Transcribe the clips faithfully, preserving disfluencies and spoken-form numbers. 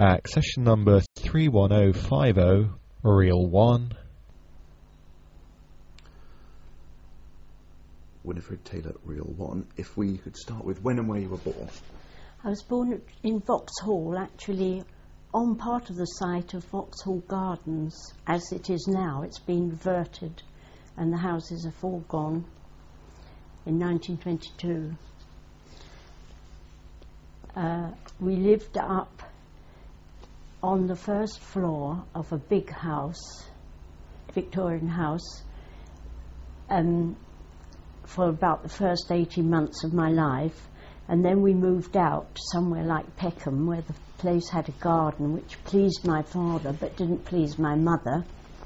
Accession number three one zero five zero, reel one. Winifred Taylor, reel one. If we could start with when and where you were born. I was born in Vauxhall, actually on part of the site of Vauxhall Gardens. As it is now, it's been reverted and the houses are all gone, in nineteen twenty-two. Uh, we lived up on the first floor of a big house, Victorian house, um, for about the first eighteen months of my life, and then we moved out somewhere like Peckham, where the place had a garden which pleased my father but didn't please my mother.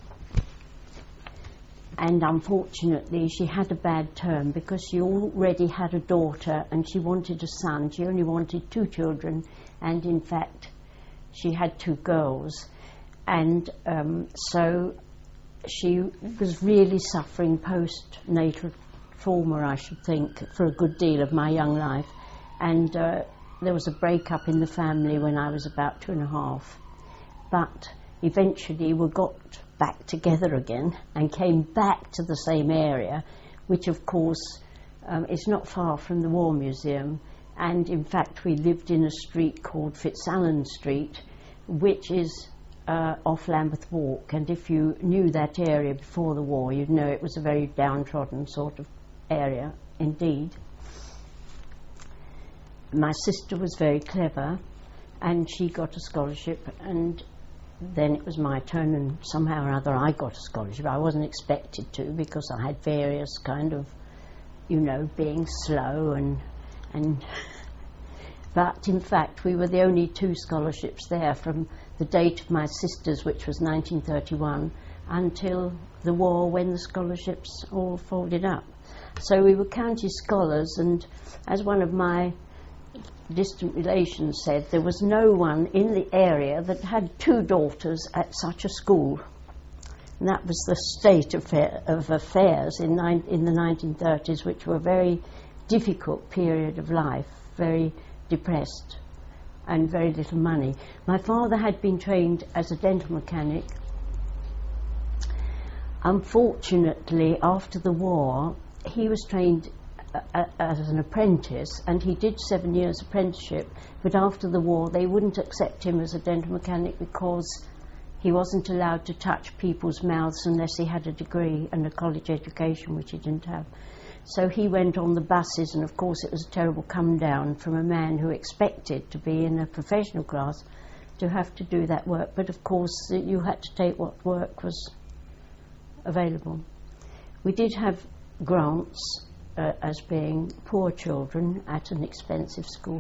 And unfortunately she had a bad term because she already had a daughter and she wanted a son. She only wanted two children, and in fact she had two girls, and um, so she was really suffering post-natal trauma, I should think, for a good deal of my young life. And uh, there was a break-up in the family when I was about two and a half. But eventually we got back together again and came back to the same area, which of course um, is not far from the War Museum. And in fact we lived in a street called Fitzallen Street, which is uh, off Lambeth Walk. And if you knew that area before the war, you'd know it was a very downtrodden sort of area indeed. My sister was very clever and she got a scholarship, and then it was my turn, and somehow or other I got a scholarship. I wasn't expected to because I had various kind of, you know, being slow and and but in fact we were the only two scholarships there from the date of my sister's, which was nineteen thirty-one, until the war, when the scholarships all folded up. So we were county scholars, and as one of my distant relations said, there was no one in the area that had two daughters at such a school. And that was the state of, of affairs in, in the nineteen thirties, which were a very difficult period of life, very depressed and very little money. My father had been trained as a dental mechanic. Unfortunately, after the war, he was trained uh, as an apprentice, and he did seven years apprenticeship, but after the war they wouldn't accept him as a dental mechanic because he wasn't allowed to touch people's mouths unless he had a degree and a college education, which he didn't have. So he went on the buses, and of course it was a terrible come down from a man who expected to be in a professional class to have to do that work. But of course you had to take what work was available. We did have grants uh, as being poor children at an expensive school,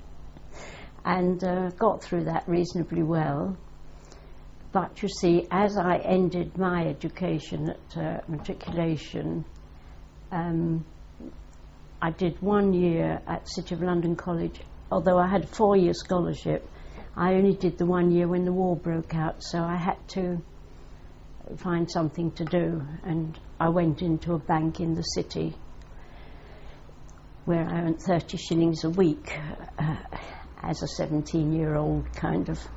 and uh, got through that reasonably well. But you see, as I ended my education at uh, matriculation, um, I did one year at City of London College. Although I had a four-year scholarship, I only did the one year when the war broke out, so I had to find something to do, and I went into a bank in the city where I earned thirty shillings a week uh, as a seventeen-year-old, kind of,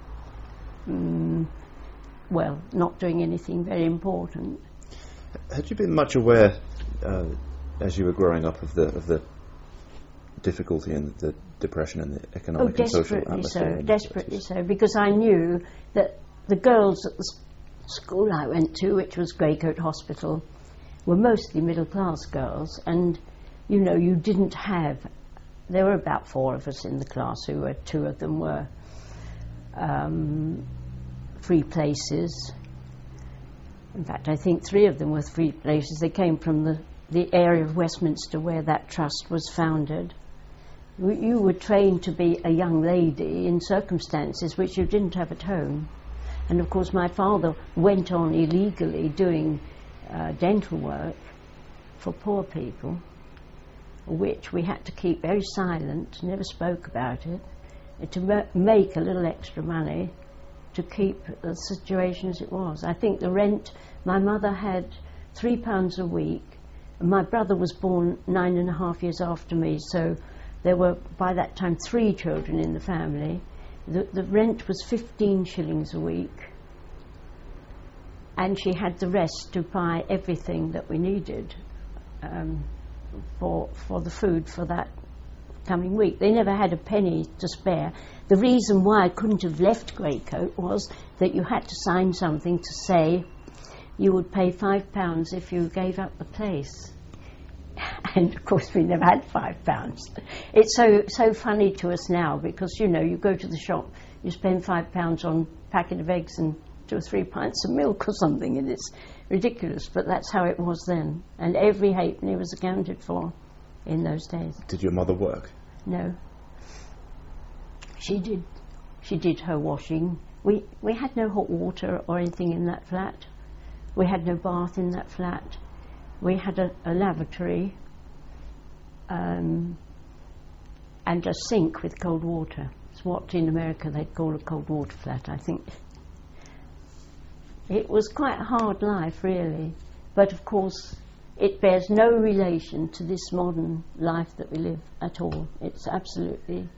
um, well, not doing anything very important. Had you been much aware, uh, as you were growing up, of the of the difficulty and the depression and the economic oh, and social desperately atmosphere? so, desperately so, because I knew that the girls at the school I went to, which was Greycoat Hospital, were mostly middle-class girls, and you know, you didn't have, there were about four of us in the class who were, two of them were um, free places. In fact, I think three of them were free places. They came from the, the area of Westminster where that trust was founded. You were trained to be a young lady in circumstances which you didn't have at home. And of course my father went on illegally doing uh, dental work for poor people, which we had to keep very silent, never spoke about it, to ma make a little extra money to keep the situation as it was. I think the rent, my mother had three pounds a week, and my brother was born nine and a half years after me, so there were by that time three children in the family, The, the rent was fifteen shillings a week, and she had the rest to buy everything that we needed um, for for the food for that coming week. They never had a penny to spare. The reason why I couldn't have left Greycoat was that you had to sign something to say you would pay five pounds if you gave up the place. And of course we never had five pounds. It's so so funny to us now because, you know, you go to the shop, you spend five pounds on a packet of eggs and two or three pints of milk or something, and it's ridiculous, but that's how it was then. And every halfpenny was accounted for in those days. Did your mother work? No. She did she did her washing. We we had no hot water or anything in that flat. We had no bath in that flat. We had a, a lavatory um, and a sink with cold water. It's what in America they'd call a cold water flat, I think. It was quite a hard life, really, but of course it bears no relation to this modern life that we live at all. It's absolutely...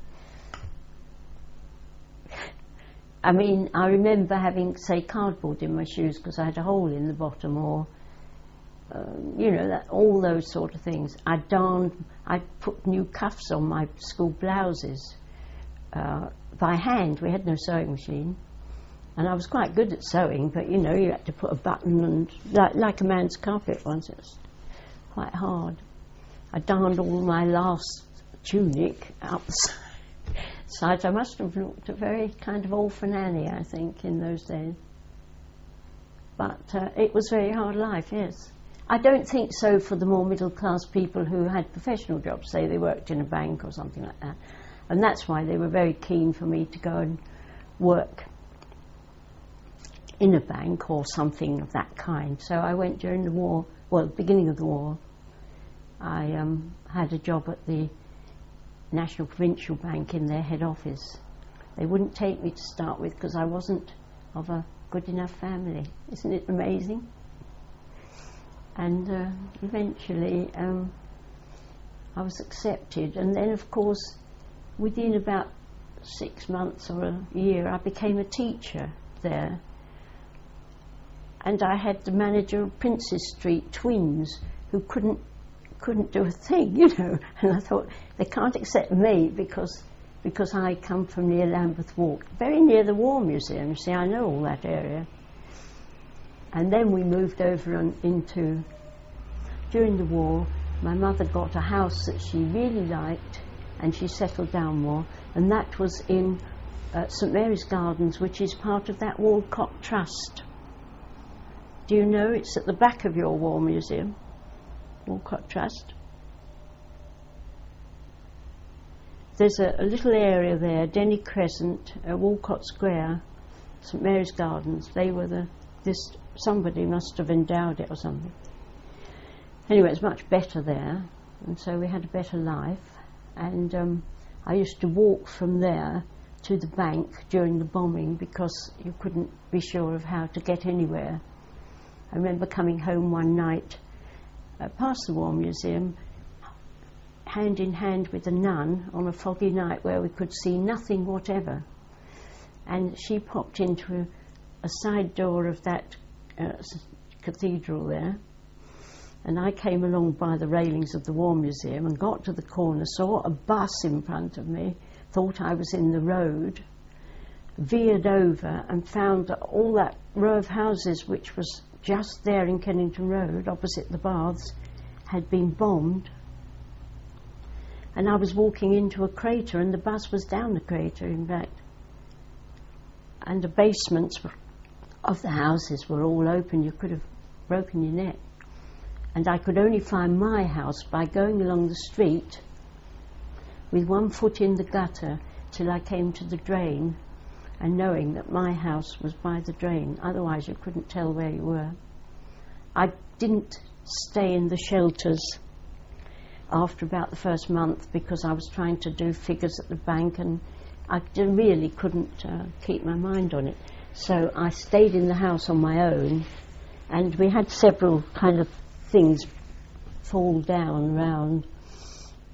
I mean, I remember having, say, cardboard in my shoes because I had a hole in the bottom, or Um, you know, that, all those sort of things. I darned, I put new cuffs on my school blouses uh, by hand. We had no sewing machine, and I was quite good at sewing, but you know, you had to put a button and like, like a man's carpet once. It was quite hard. I darned all my last tunic out the side. I must have looked a very kind of orphan Annie, I think, in those days. But uh, it was very hard life, yes. I don't think so for the more middle-class people who had professional jobs, say they worked in a bank or something like that. And that's why they were very keen for me to go and work in a bank or something of that kind. So I went during the war, well, the beginning of the war. I um, had a job at the National Provincial Bank in their head office. They wouldn't take me to start with because I wasn't of a good enough family. Isn't it amazing? And uh, eventually um, I was accepted, and then of course within about six months or a year I became a teacher there, and I had the manager of Princes Street twins who couldn't couldn't do a thing, you know, and I thought they can't accept me because because I come from near Lambeth Walk, very near the War Museum. See, I know all that area. And then we moved over on, into, during the war, my mother got a house that she really liked and she settled down more, and that was in uh, St Mary's Gardens, which is part of that Walcott Trust. Do you know it's at the back of your War Museum, Walcott Trust? There's a, a little area there, Denny Crescent, uh, Walcott Square, St Mary's Gardens. They were the, this, somebody must have endowed it or something. Anyway, it's much better there, and so we had a better life. And um, I used to walk from there to the bank during the bombing because you couldn't be sure of how to get anywhere. I remember coming home one night uh, past the War Museum, hand in hand with a nun on a foggy night where we could see nothing whatever. And she popped into a, a side door of that uh, cathedral there, and I came along by the railings of the War Museum and got to the corner, saw a bus in front of me, thought I was in the road, veered over and found that all that row of houses which was just there in Kennington Road opposite the baths had been bombed. And I was walking into a crater, and the bus was down the crater, in fact. And the basements of the houses were all open. You could have broken your neck. And I could only find my house by going along the street with one foot in the gutter till I came to the drain, and knowing that my house was by the drain. Otherwise you couldn't tell where you were. I didn't stay in the shelters after about the first month because I was trying to do figures at the bank, and I really couldn't uh, keep my mind on it. So I stayed in the house on my own, and we had several kind of things fall down round,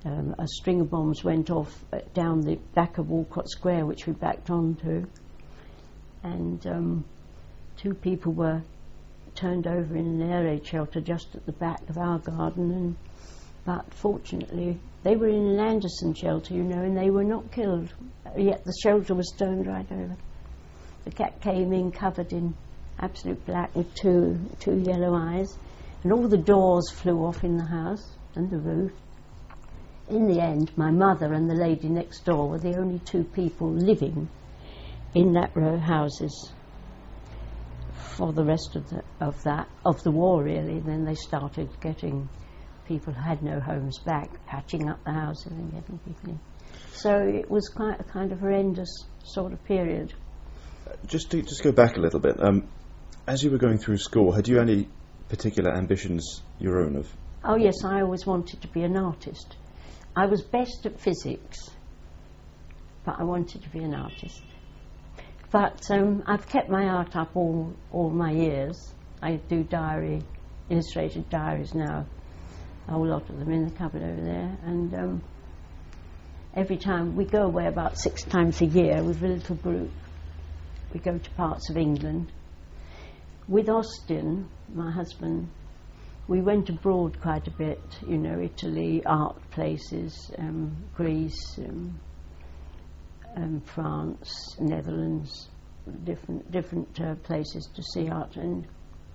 Um, a string of bombs went off uh, down the back of Walcott Square, which we backed onto, and um, two people were turned over in an air raid shelter just at the back of our garden, and but fortunately they were in an Anderson shelter, you know, and they were not killed, yet the shelter was turned right over. The cat came in covered in absolute black with two two yellow eyes, and all the doors flew off in the house and the roof. In the end, my mother and the lady next door were the only two people living in that row of houses for the rest of the, of that of the war, really. Then they started getting people who had no homes back, patching up the houses and getting people in. So it was quite a kind of horrendous sort of period. Just to just go back a little bit, um, as you were going through school, had you any particular ambitions your own of? Oh yes, I always wanted to be an artist. I was best at physics, but I wanted to be an artist. But um, I've kept my art up all, all my years. I do diary, illustrated diaries now, a whole lot of them in the cupboard over there. And um, every time we go away about six times a year with a little group. We go to parts of England. With Austin, my husband, we went abroad quite a bit, you know, Italy, art places, um, Greece, um, um, France, Netherlands, different different uh, places to see art. And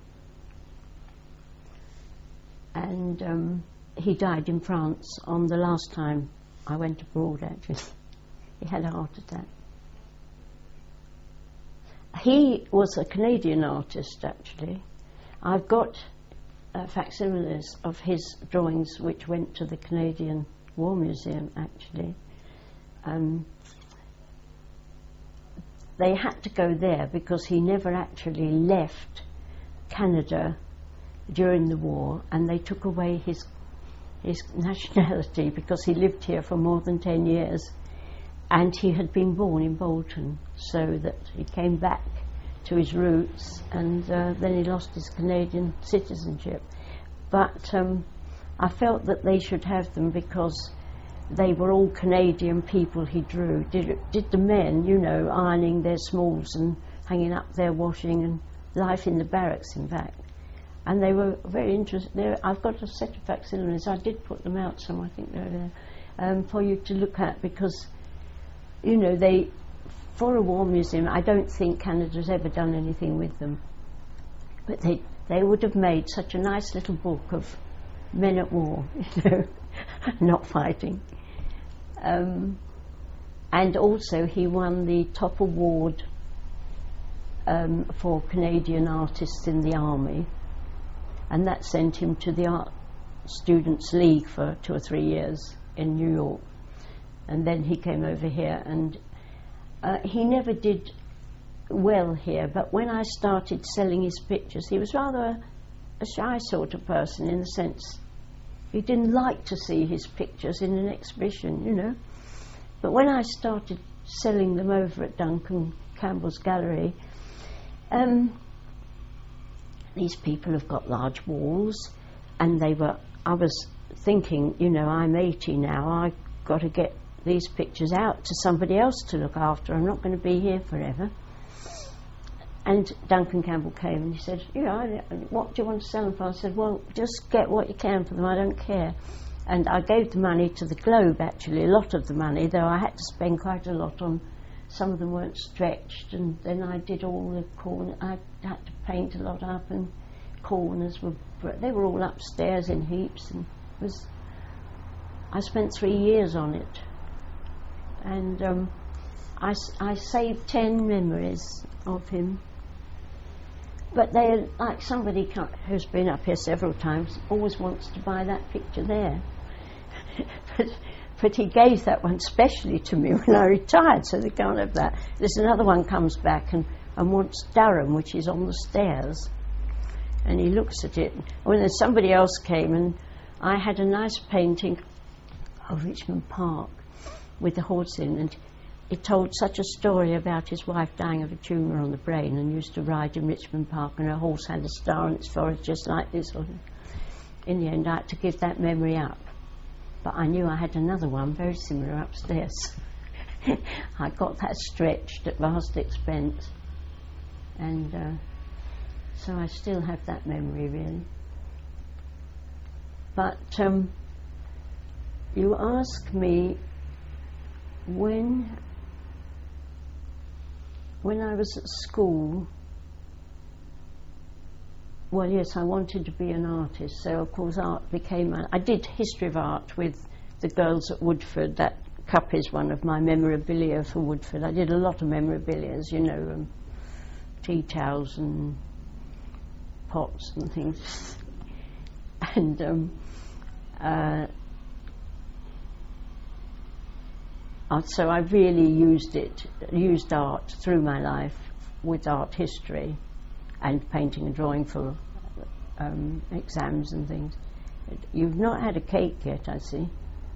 and um, he died in France on the last time I went abroad, actually. He had a heart attack. He was a Canadian artist, actually. I've got Uh, facsimiles of his drawings which went to the Canadian War Museum, actually. Um, they had to go there because he never actually left Canada during the war, and they took away his his nationality because he lived here for more than ten years, and he had been born in Bolton, so that he came back to his roots, and uh, then he lost his Canadian citizenship. But um, I felt that they should have them because they were all Canadian people he drew. Did, did the men, you know, ironing their smalls and hanging up their washing, and life in the barracks, in fact. And they were very interesting. I've got a set of facsimiles. I did put them out, some I think they're over there, um, for you to look at, because, you know, they... For a war museum, I don't think Canada's ever done anything with them. But they they would have made such a nice little book of men at war, you know, not fighting. Um, and also he won the top award um, for Canadian artists in the army, and that sent him to the Art Students League for two or three years in New York. And then he came over here, and Uh, he never did well here, but when I started selling his pictures, he was rather a, a shy sort of person, in the sense he didn't like to see his pictures in an exhibition, you know. But when I started selling them over at Duncan Campbell's gallery, um, these people have got large walls, and they were, I was thinking, you know, I'm eighty now, I've got to get these pictures out to somebody else to look after. I'm not going to be here forever. And Duncan Campbell came and he said, you know, what do you want to sell them for? I said, well, just get what you can for them, I don't care. And I gave the money to the Globe, actually, a lot of the money, though I had to spend quite a lot on, some of them weren't stretched, and then I did all the corners, I had to paint a lot up, and corners were, they were all upstairs in heaps, and it was, I spent three years on it. And um, I, I saved ten memories of him. But they, like somebody who's been up here several times, always wants to buy that picture there. but, but he gave that one specially to me when I retired, so they can't have that. There's another one comes back and, and wants Durham, which is on the stairs. And he looks at it. When there's somebody else came, and I had a nice painting of Richmond Park with the horse in, and it told such a story about his wife dying of a tumour on the brain, and used to ride in Richmond Park, and her horse had a star on its forehead just like this. In the end, I had to give that memory up. but I knew I had another one very similar upstairs. I got that stretched at vast expense, and uh, so I still have that memory, really. But um, you ask me when when I was at school. Well, yes, I wanted to be an artist, so of course art became... A, I did history of art with the girls at Woodford. That cup is one of my memorabilia for Woodford. I did a lot of memorabilia, you know, um, tea towels and pots and things. and um, uh, uh, so I really used it, used art through my life with art history and painting and drawing for um, exams and things. You've not had a cake yet, I see.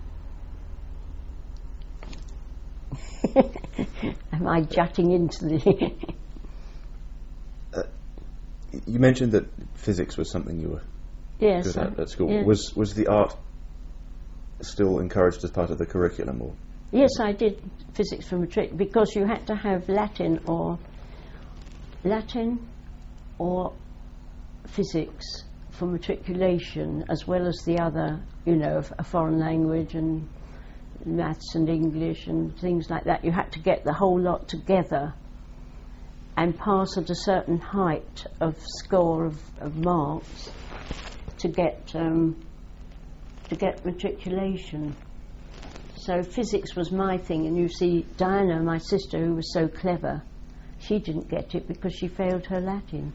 Am I jutting into the... uh, you mentioned that physics was something you were yes, good at at school. Yeah. Was was the art still encouraged as part of the curriculum? Or? Yes, I did physics for matric because you had to have Latin or Latin or physics for matriculation, as well as the other, you know, a foreign language and maths and English and things like that. You had to get the whole lot together and pass at a certain height of score of, of marks to get um, to get matriculation. So physics was my thing, and you see Diana, my sister, who was so clever, she didn't get it because she failed her Latin.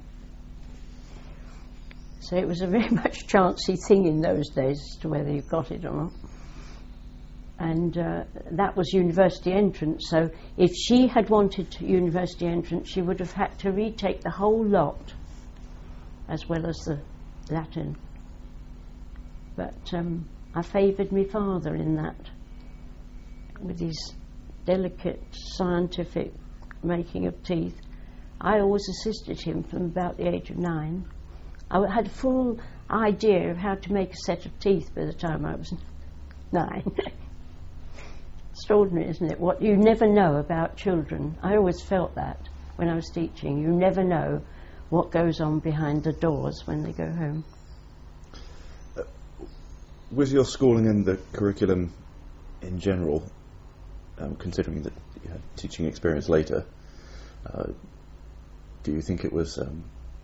So it was a very much chancy thing in those days as to whether you got it or not. And uh, that was university entrance, so if she had wanted university entrance, she would have had to retake the whole lot as well as the Latin. But um, I favoured my father in that, with his delicate scientific making of teeth. I always assisted him from about the age of nine. I had a full idea of how to make a set of teeth by the time I was nine. Extraordinary, isn't it? What you never know about children. I always felt that when I was teaching. You never know what goes on behind the doors when they go home. Uh, was your schooling and the curriculum in general, um, considering that you had teaching experience later, uh, do you think it was um,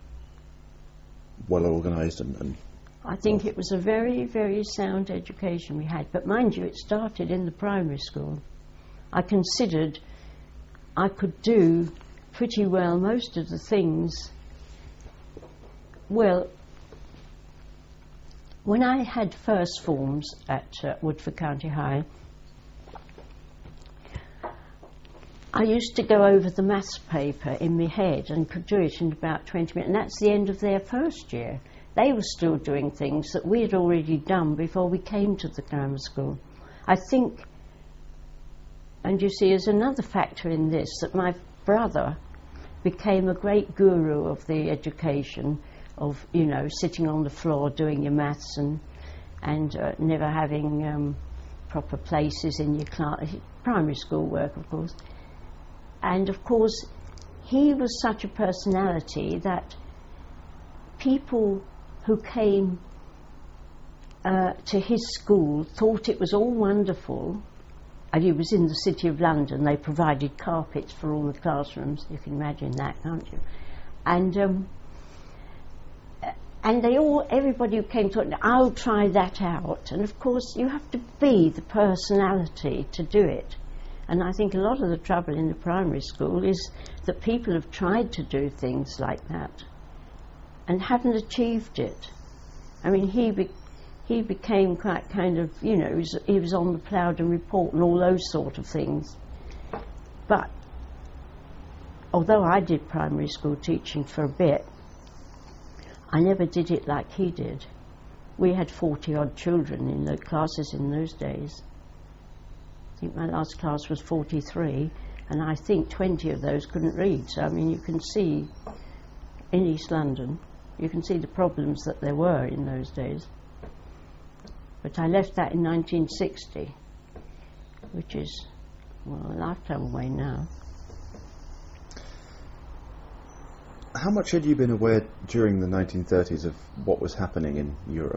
well organised and, and I think it was a very, very sound education we had. But mind you, it started in the primary school. I considered I could do pretty well most of the things. Well, when I had first forms at uh, Woodford County High, I used to go over the maths paper in my head and could do it in about twenty minutes. And that's the end of their first year. They were still doing things that we had already done before we came to the grammar school. I think, and you see, there's another factor in this, that my brother became a great guru of the education of, you know, sitting on the floor doing your maths and, and uh, never having um, proper places in your class, primary school work, of course. And, of course, he was such a personality that people who came uh, to his school thought it was all wonderful. And he was in the City of London. They provided carpets for all the classrooms. You can imagine that, can't you? And um, and they all, everybody who came to it, I'll try that out. And of course, you have to be the personality to do it. And I think a lot of the trouble in the primary school is that people have tried to do things like that and haven't achieved it. I mean, he be, he became quite kind of, you know, he was, he was on the Plowden Report and all those sort of things. But although I did primary school teaching for a bit, I never did it like he did. We had forty odd children in the classes in those days. I think my last class was forty-three, and I think twenty of those couldn't read. So, I mean, you can see in East London, you can see the problems that there were in those days. But I left that in nineteen sixty, which is, well, a lifetime away now. How much had you been aware during the nineteen thirties of what was happening in Europe?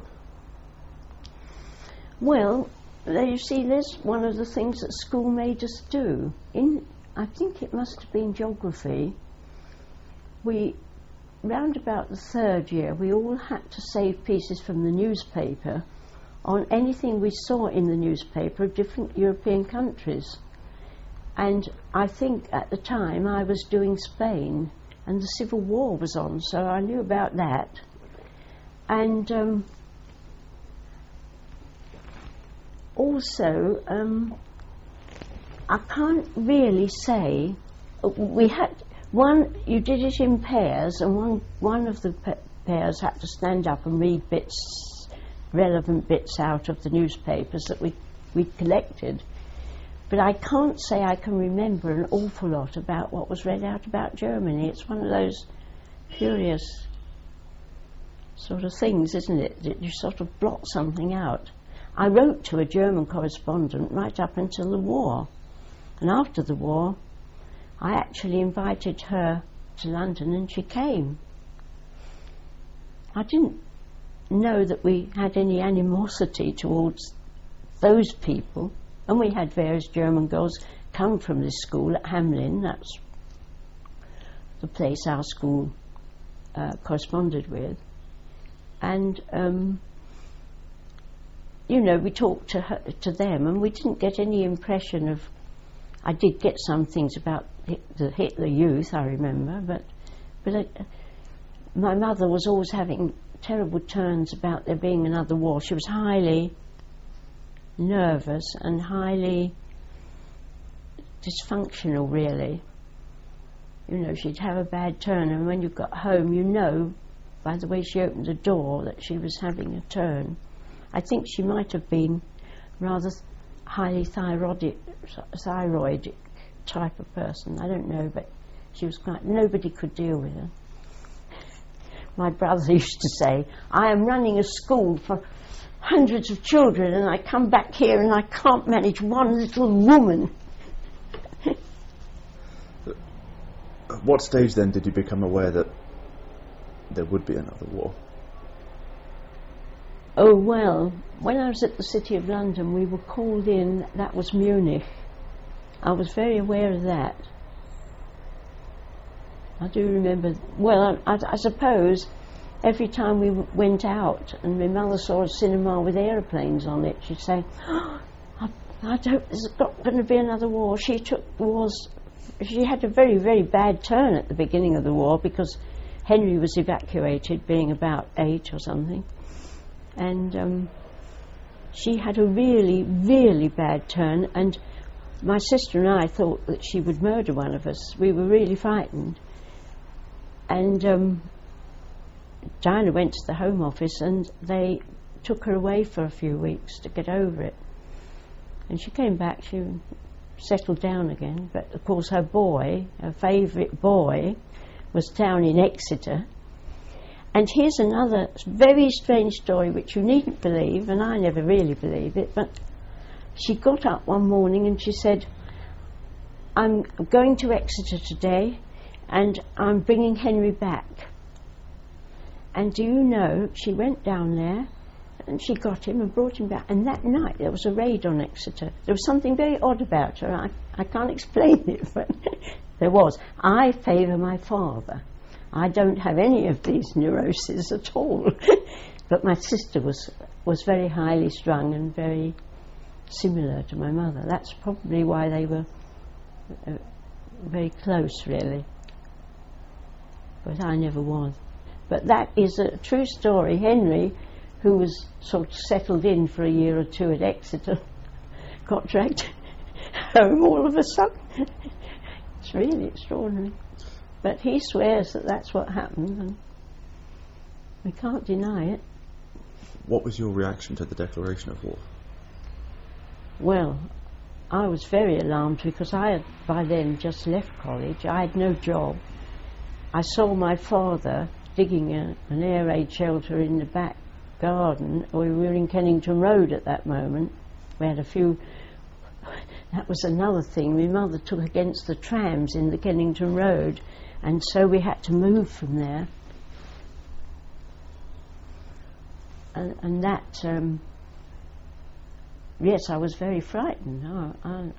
Well, there you see, there's one of the things that school made us do. In, I think it must have been geography, we, round about the third year, we all had to save pieces from the newspaper on anything we saw in the newspaper of different European countries. And I think at the time I was doing Spain, and the Civil War was on, so I knew about that. And um, also, um, I can't really say, uh, we had, one, you did it in pairs, and one, one of the pa pairs had to stand up and read bits, relevant bits out of the newspapers that we, we'd collected. But I can't say I can remember an awful lot about what was read out about Germany. It's one of those curious sort of things, isn't it, that you sort of blot something out. I wrote to a German correspondent right up until the war. And after the war, I actually invited her to London and she came. I didn't know that we had any animosity towards those people. And we had various German girls come from this school at Hamlin. That's the place our school uh, corresponded with. And, um, you know, we talked to, her, to them, and we didn't get any impression of... I did get some things about the Hitler Youth, I remember, but, but uh, my mother was always having terrible turns about there being another war. She was highly nervous and highly dysfunctional, really. You know, she'd have a bad turn, and when you got home, you know, by the way she opened the door, that she was having a turn. I think she might have been rather th highly thyroidic, thyroid type of person. I don't know, but she was quite, nobody could deal with her. My brother used to say, I am running a school for hundreds of children, and I come back here and I can't manage one little woman. At what stage then did you become aware that there would be another war? Oh, well, when I was at the City of London, we were called in, that was Munich. I was very aware of that. I do remember, well, I, I suppose every time we w went out and my mother saw a cinema with aeroplanes on it, she'd say, oh, I, I don't, there's got going to be another war. She took wars, she had a very, very bad turn at the beginning of the war because Henry was evacuated, being about eight or something. And um, she had a really, really bad turn, and my sister and I thought that she would murder one of us. We were really frightened. And um, Diana went to the Home Office and they took her away for a few weeks to get over it. And she came back, she settled down again, but of course her boy, her favourite boy, was down in Exeter. And here's another very strange story which you needn't believe, and I never really believe it, but she got up one morning and she said, I'm going to Exeter today and I'm bringing Henry back. And do you know, she went down there and she got him and brought him back, and that night there was a raid on Exeter. There was something very odd about her. I, I can't explain it, but there was. I favour my father. I don't have any of these neuroses at all. But my sister was, was very highly strung and very similar to my mother. That's probably why they were uh, very close, really. But I never was. But that is a true story. Henry, who was sort of settled in for a year or two at Exeter, got dragged home all of a sudden. It's really extraordinary. But he swears that that's what happened, and we can't deny it. What was your reaction to the declaration of war? Well, I was very alarmed because I had by then just left college. I had no job. I saw my father digging a, an air raid shelter in the back garden. We were in Kennington Road at that moment. We had a few... That was another thing. My mother took against the trams in the Kennington Road, and so we had to move from there. And, and that, um, yes, I was very frightened. I, I,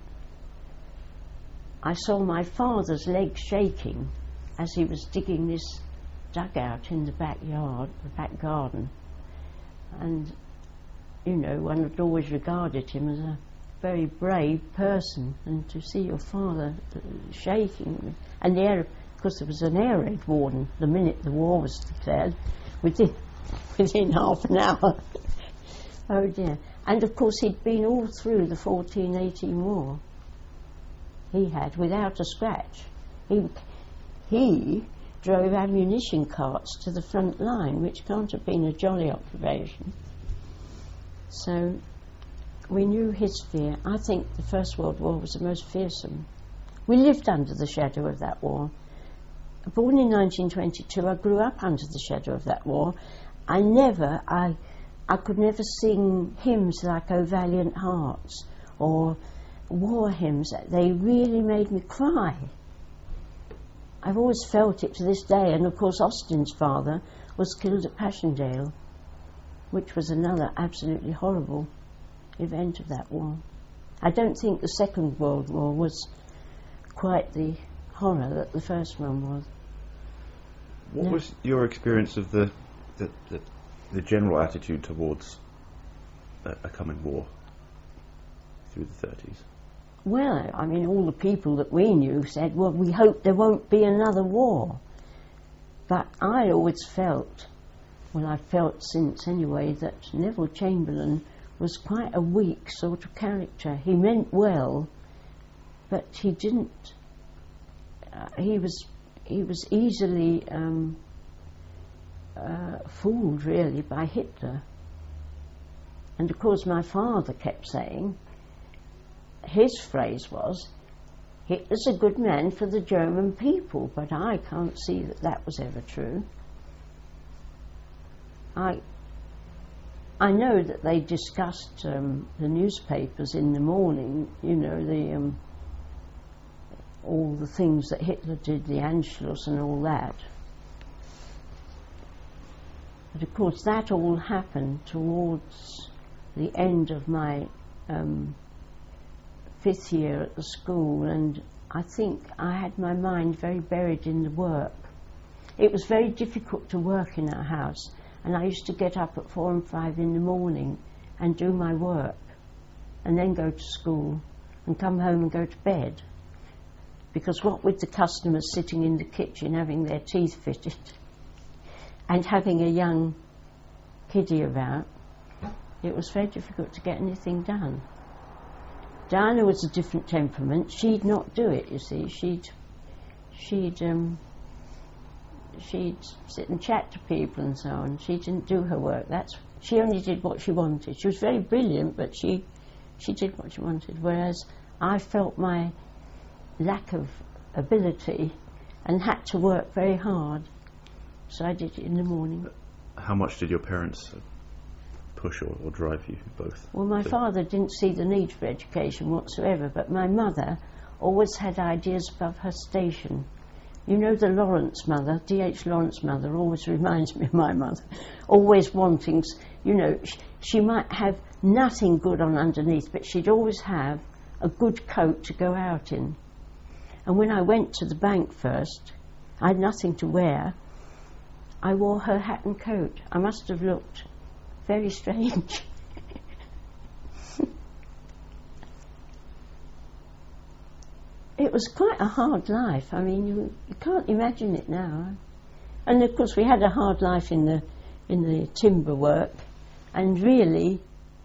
I saw my father's legs shaking as he was digging this dugout in the backyard, the back garden. And, you know, one had always regarded him as a very brave person, and to see your father uh, shaking, and the air, of course there was an air raid warden the minute the war was declared, within, within half an hour. Oh dear. And of course he'd been all through the fourteen eighteen war. He had, without a scratch. He, he drove ammunition carts to the front line, which can't have been a jolly occupation. So we knew his fear. I think the First World War was the most fearsome. We lived under the shadow of that war. Born in nineteen twenty-two, I grew up under the shadow of that war. I never, I, I could never sing hymns like O Valiant Hearts or war hymns. They really made me cry. I've always felt it to this day, and of course Austin's father was killed at Passchendaele, which was another absolutely horrible event of that war. I don't think the Second World War was quite the horror that the first one was. What No. was your experience of the the, the, the general attitude towards a, a coming war through the thirties? Well, I mean, all the people that we knew said, well, we hope there won't be another war. But I always felt, well, I felt since anyway, that Neville Chamberlain was quite a weak sort of character. He meant well, but he didn't. Uh, he was he was easily um, uh, fooled, really, by Hitler. And of course, my father kept saying, his phrase was, Hitler's a good man for the German people, but I can't see that that was ever true. I. I know that they discussed um, the newspapers in the morning, you know, the um, all the things that Hitler did, the Anschluss and all that. But of course that all happened towards the end of my um, fifth year at the school, and I think I had my mind very buried in the work. It was very difficult to work in our house. And I used to get up at four and five in the morning and do my work, and then go to school and come home and go to bed. Because what with the customers sitting in the kitchen having their teeth fitted and having a young kiddie about, it was very difficult to get anything done. Diana was a different temperament. She'd not do it, you see. She'd, she'd, um, she'd sit and chat to people and so on. She didn't do her work. That's she only did what she wanted. She was very brilliant, but she she did what she wanted. Whereas I felt my lack of ability and had to work very hard. So I did it in the morning. How much did your parents push or, or drive you both? Well, my to father didn't see the need for education whatsoever, but my mother always had ideas above her station. You know, the Lawrence mother, D H Lawrence mother, always reminds me of my mother, always wanting, you know, sh she might have nothing good on underneath, but she'd always have a good coat to go out in. And when I went to the bank first, I had nothing to wear. I wore her hat and coat. I must have looked very strange. It was quite a hard life. I mean, you, you can't imagine it now. And of course, we had a hard life in the in the timber work, and really,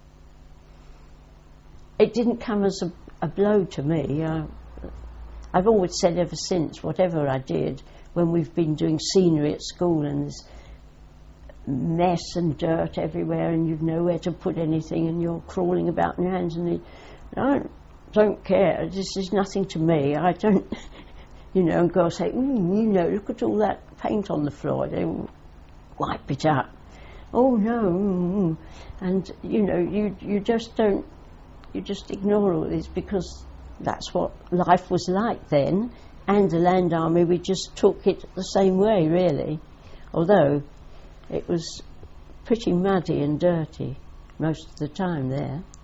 it didn't come as a, a blow to me. I, I've always said ever since, whatever I did, when we've been doing scenery at school and there's mess and dirt everywhere, and you've nowhere to put anything, and you're crawling about in your hands and knees, I don't, don't care. This is nothing to me. I don't, you know. And girls say, mm, you know, look at all that paint on the floor. They will wipe it up. oh no, mm, mm. And you know, you you just don't, you just ignore all this because that's what life was like then. And the Land Army, we just took it the same way, really, although it was pretty muddy and dirty most of the time there.